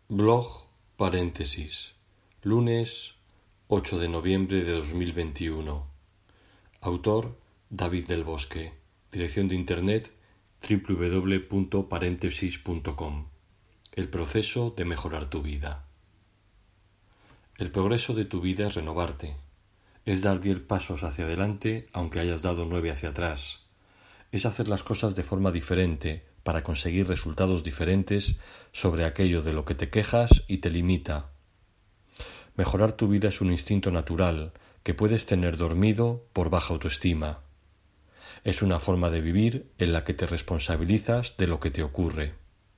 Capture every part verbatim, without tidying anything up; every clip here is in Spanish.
Blog paréntesis lunes ocho de noviembre de dos mil veintiuno. Autor David del Bosque. Dirección de internet doble u doble u doble u punto paréntesis punto com. El proceso de mejorar tu vida. El progreso de tu vida es renovarte. Es dar diez pasos hacia adelante aunque hayas dado nueve hacia atrás. Es hacer las cosas de forma diferente para conseguir resultados diferentes sobre aquello de lo que te quejas y te limita. Mejorar tu vida es un instinto natural que puedes tener dormido por baja autoestima. Es una forma de vivir en la que te responsabilizas de lo que te ocurre.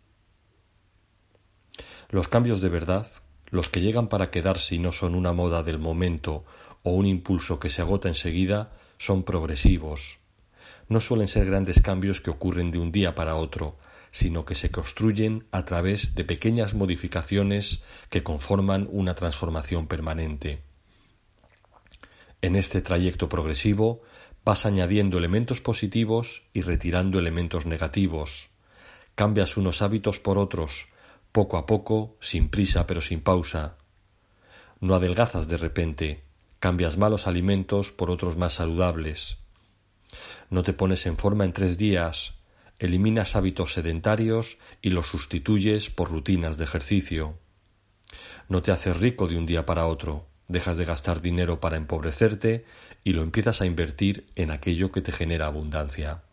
Los cambios de verdad, los que llegan para quedarse y no son una moda del momento o un impulso que se agota enseguida, son progresivos. No suelen ser grandes cambios que ocurren de un día para otro, sino que se construyen a través de pequeñas modificaciones que conforman una transformación permanente. En este trayecto progresivo vas añadiendo elementos positivos y retirando elementos negativos. Cambias unos hábitos por otros, poco a poco, sin prisa pero sin pausa. No adelgazas de repente, cambias malos alimentos por otros más saludables. No te pones en forma en tres días, eliminas hábitos sedentarios y los sustituyes por rutinas de ejercicio. No te haces rico de un día para otro, dejas de gastar dinero para empobrecerte y lo empiezas a invertir en aquello que te genera abundancia.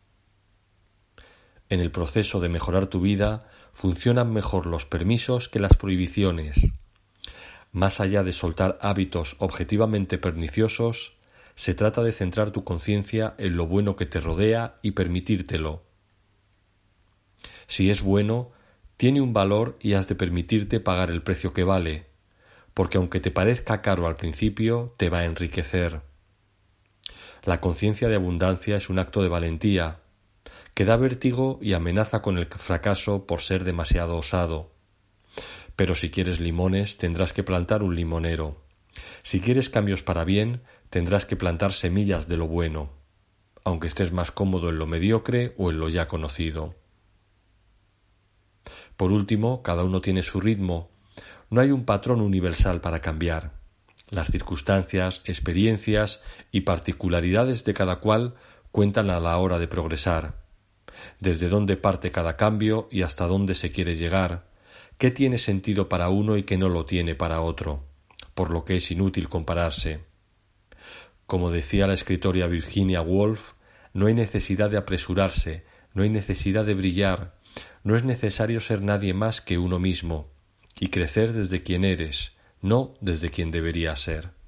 En el proceso de mejorar tu vida funcionan mejor los permisos que las prohibiciones. Más allá de soltar hábitos objetivamente perniciosos, se trata de centrar tu conciencia en lo bueno que te rodea y permitírtelo. Si es bueno, tiene un valor y has de permitirte pagar el precio que vale, porque aunque te parezca caro al principio, te va a enriquecer. La conciencia de abundancia es un acto de valentía, que da vértigo y amenaza con el fracaso por ser demasiado osado. Pero si quieres limones, tendrás que plantar un limonero. Si quieres cambios para bien, tendrás que plantar semillas de lo bueno, aunque estés más cómodo en lo mediocre o en lo ya conocido. Por último, cada uno tiene su ritmo. No hay un patrón universal para cambiar. Las circunstancias, experiencias y particularidades de cada cual cuentan a la hora de progresar. Desde dónde parte cada cambio y hasta dónde se quiere llegar, qué tiene sentido para uno y qué no lo tiene para otro, por lo que es inútil compararse. Como decía la escritora Virginia Woolf, no hay necesidad de apresurarse, no hay necesidad de brillar, no es necesario ser nadie más que uno mismo, y crecer desde quien eres, no desde quien deberías ser.